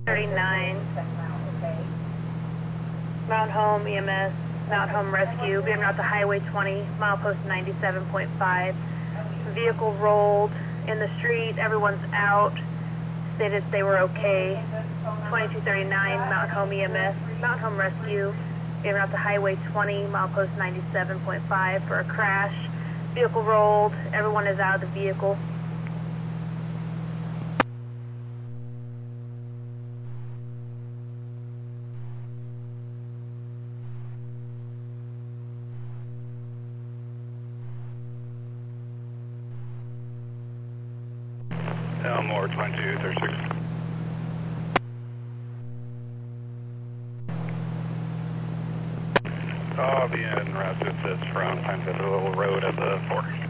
39. Mount Home EMS, Mount Home Rescue, being out to Highway 20, milepost 97.5. Vehicle rolled in the street, everyone's out, stated they were okay. 2239, Mount Home EMS, Mount Home Rescue, being out to Highway 20, milepost 97.5 for a crash. Vehicle rolled, everyone is out of the vehicle. Elmore 2236. I'll be in route to assist from Pine Festival Road at the 4.